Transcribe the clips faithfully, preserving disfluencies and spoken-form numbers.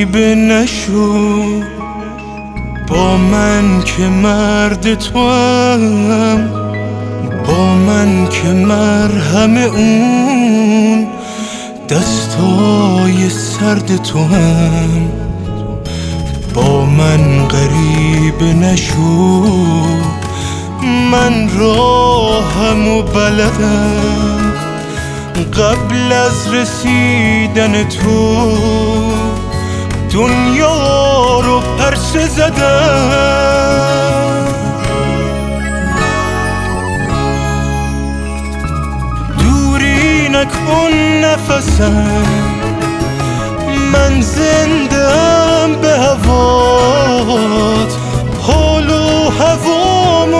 غریب نشو با من که مرد توام، با من که مرهم اون دستای سرد توام. با من غریب نشو، من راهم و بلدم، قبل از رسیدن تو دنیا رو پرسه زدم. دوری نکن نفسم، من زندم به هوات، حال و هوامو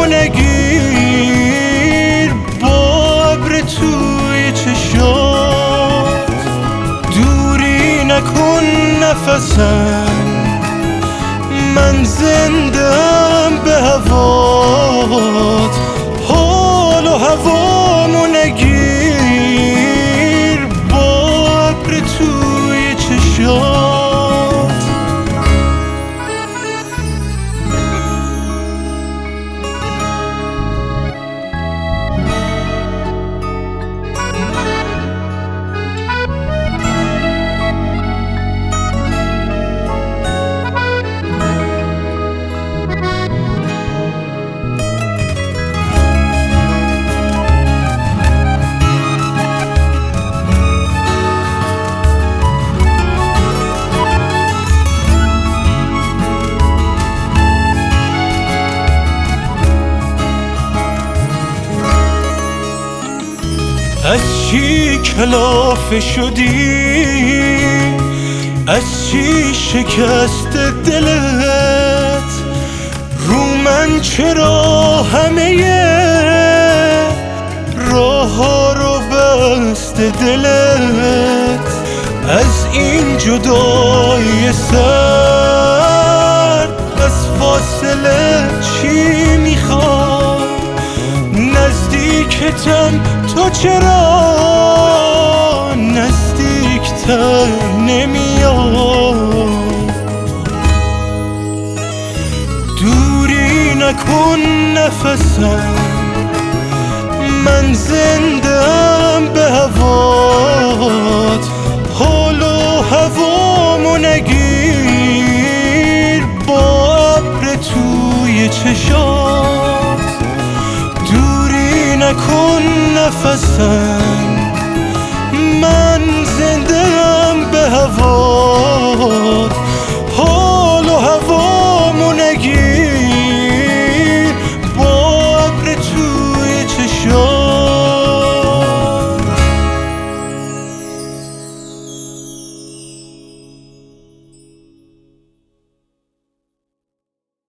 نگیر با ابر توی چشات. دوری نکن نفسم، من زندم به هوات، حال و هوامو نگیر با ابر توی چشات. از چی کلافه شدی؟ از چی شکست دلت؟ رو من چرا همه راه ها رو بسته دلت؟ از این جدای سر از فاصله چی میخوای؟ نزدیکتم تو چرا نزدیکتر نمیای؟ دوری نکن نفسم، من زندم به هوات، حال و هوامو نگیر با ابر توی چشات. دوری نکن نفسم، من